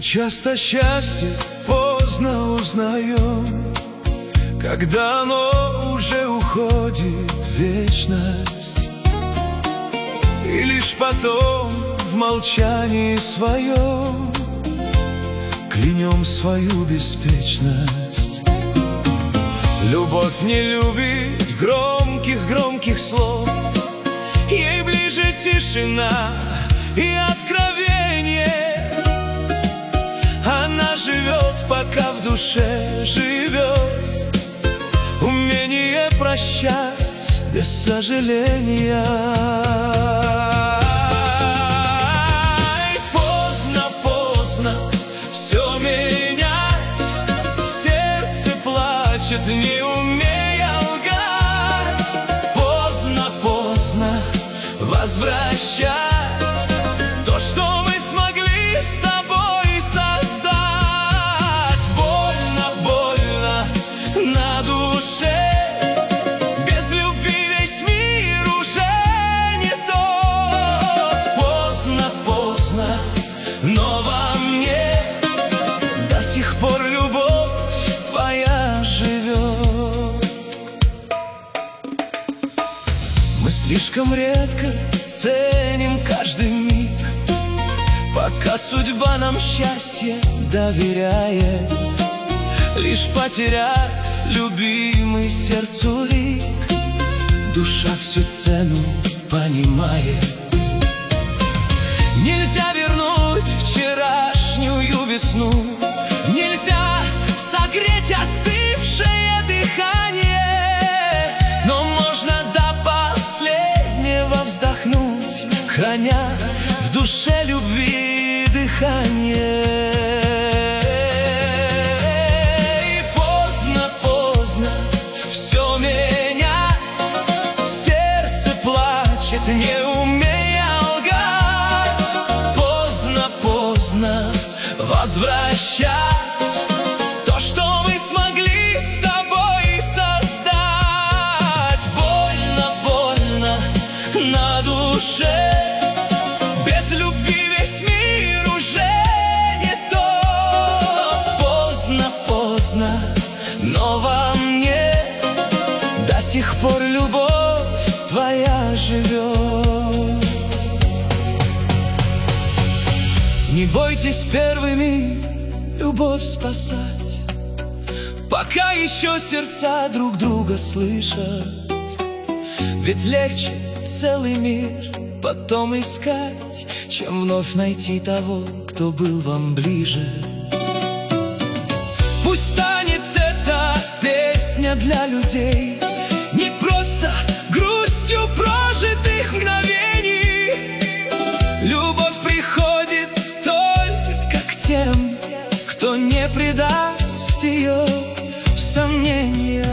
часто счастье поздно узнаем, когда оно уже уходит в вечность, и лишь потом в молчании своем клянем свою беспечность. Любовь не любит громких слов, ей ближе тишина и откровение. Она живет, пока в душе живет, умение прощать без сожаления. И поздно все менять, сердце плачет, не умея лгать. Поздно возвращать то, что мы смогли с тобой создать. Больно на душе, без любви весь мир уже не тот. Поздно, но во мне до сих пор любовь твоя живет. Мы слишком редко ценим каждый миг, пока судьба нам счастье доверяет. Лишь потеряв любимый сердцу лик, душа всю цену понимает. Нельзя вернуть вчерашнюю весну, нельзя согреть остывшее дыхание, но можно до последнего вздохнуть, храня в душе любви дыхание. И поздно все менять, сердце плачет, не умея лгать. Поздно возвращать то, что мы смогли с тобой создать. Больно на душе, без любви весь мир уже не тот. Поздно, но во мне до сих пор любовь твоя живет. Не бойтесь первыми любовь спасать, пока еще сердца друг друга слышат. Ведь легче целый мир потом искать, чем вновь найти того, кто был вам ближе. Пусть станет эта песня для людей не просто грустью прожитых мгновений. Любовь приходит только к тем, кто не предаст ее в сомнениях.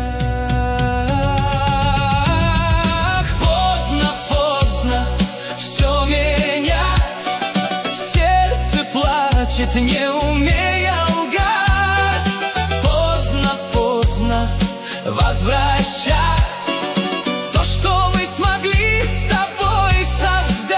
Поздно все менять, сердце плачет, не умея лгать. Поздно возвращать то, что мы смогли с тобой создать.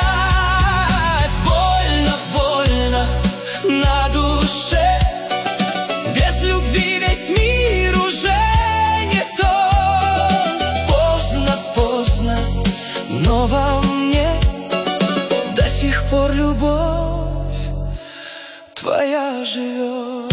Больно на душе, без любви весь мир уже не тот. Поздно, но во мне до сих пор любовь твоя живет.